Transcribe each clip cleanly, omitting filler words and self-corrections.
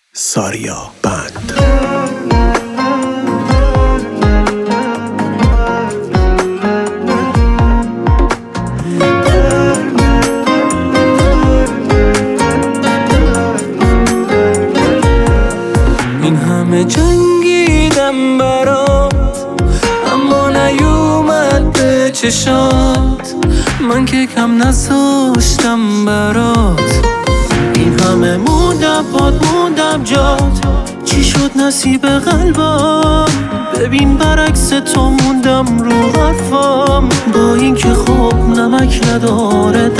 ساریا بند. این همه جنگیدم برات اما نیومد به چشات، من که کم نذاشتم برات. این همه موندم موندم جات، چی شد نصیب قلبم؟ ببین برعکس تو موندم رو حرفم، با این که خوب نمک نداره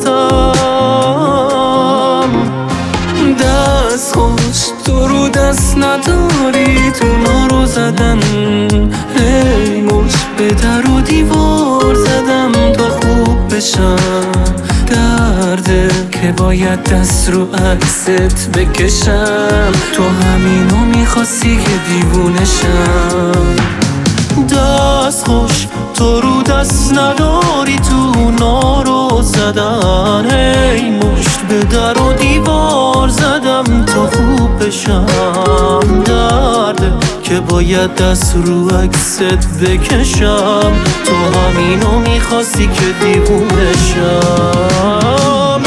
دستم. دست خوش تو رو دست نداری، تو رو زدن هی مش به در و دیوار زدم تا خوب بشم. درده که باید دست رو عکست بکشم، تو همینو میخواستی که دیوونشم. دست خوش تو رو دست نداری، تو رو زدن هی مشت به در و دیوار زدم تا خوب بشم. درده که باید دست رو عکست بکشم، تو همینو میخواستی که دیوونشم.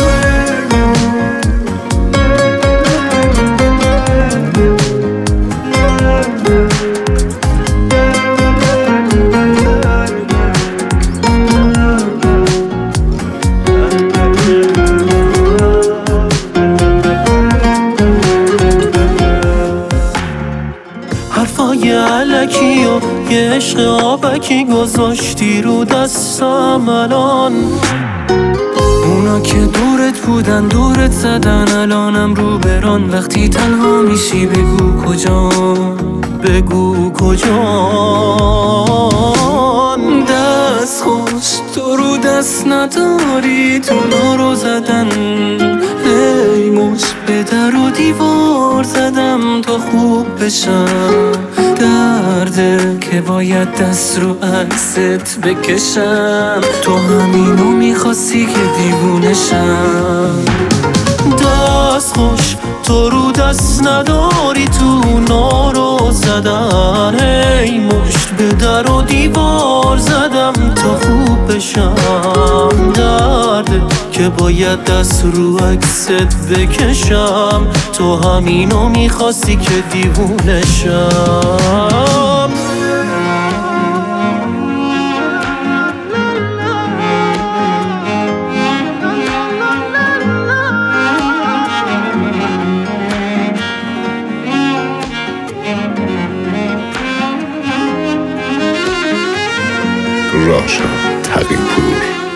حرفای علکی و یه عشق آبکی گذاشتی رو دستم الان. اونا که دورت بودن دورت زدن، الانم رو بران. وقتی تنها میشی بگو کجان، بگو کجان. دست خوش تو رو دست نداری، تو رو زدن هی مش به در و دیوار زدم تا خوب بشم. درده که باید دست رو عکست بکشم، تو همینو میخواستی که دیوونشم. دست خوش تو رو دست نداری، تو رو زدن هی مشت به در و دیوار زدم تا خوب بشم. درده که باید دست رو عکست بکشم، تو همینو میخواستی که دیوونشم. راشا تقی‌پور.